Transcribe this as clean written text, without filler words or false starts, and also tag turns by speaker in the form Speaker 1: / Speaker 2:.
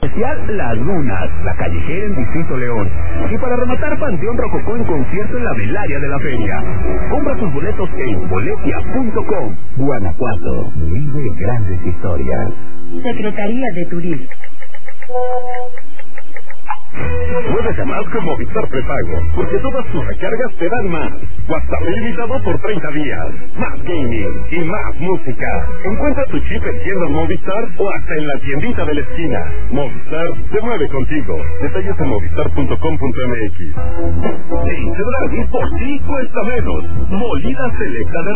Speaker 1: Especial Las Lunas, La Callejera en Distrito León. Y para rematar, Panteón Rococó en concierto en la Velaria de la Feria. Compra tus boletos en boletia.com. Guanajuato, vive grandes historias.
Speaker 2: Secretaría de Turismo.
Speaker 3: Puedes llamar con Movistar Prepago, porque todas tus recargas te dan más. WhatsApp ilimitado por 30 días. Más gaming y más música. Encuentra tu chip en tiendas Movistar o hasta en la tiendita de la esquina. Movistar se mueve contigo. Detalles en movistar.com.mx. En Cedragui por ti cuesta menos. Molida selecta de